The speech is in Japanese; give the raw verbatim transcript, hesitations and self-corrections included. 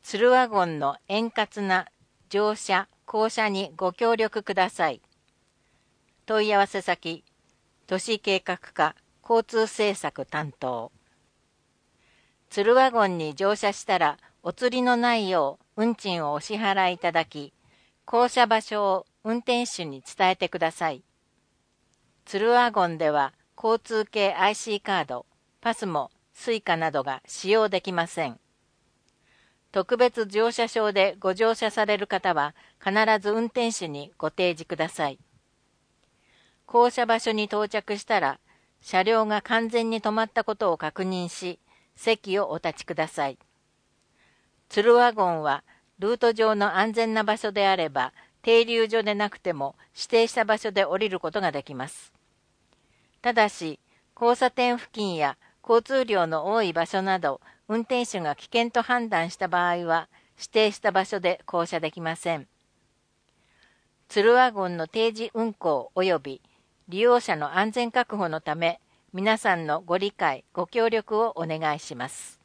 鶴ワゴンの円滑な乗車・降車にご協力ください。問い合わせ先、都市計画課交通政策担当。鶴ワゴンに乗車したらお釣りのないよう運賃をお支払いいただき、降車場所を運転手に伝えてください。鶴ワゴンでは交通系 アイシー カード、パスモ、スイカなどが使用できません。特別乗車証でご乗車される方は必ず運転手にご提示ください。降車場所に到着したら、車両が完全に止まったことを確認し、席をお立ちください。鶴ワゴンはルート上の安全な場所であれば、停留所でなくても指定した場所で降りることができます。ただし、交差点付近や交通量の多い場所など、運転手が危険と判断した場合は、指定した場所で降車できません。鶴ワゴンの定時運行及び利用者の安全確保のため、皆さんのご理解、ご協力をお願いします。